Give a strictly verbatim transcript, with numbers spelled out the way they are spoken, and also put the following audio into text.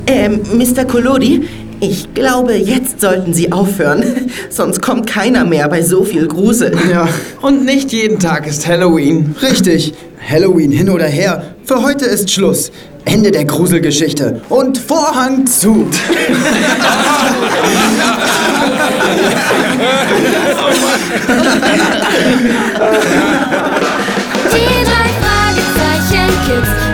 Ähm, Mister Collodi, ich glaube, jetzt sollten Sie aufhören. Sonst kommt keiner mehr bei so viel Grusel. Ja, und nicht jeden Tag ist Halloween. Richtig. Halloween hin oder her. Für heute ist Schluss. Ende der Gruselgeschichte. Und Vorhang zu. Die drei Fragezeichen Kids.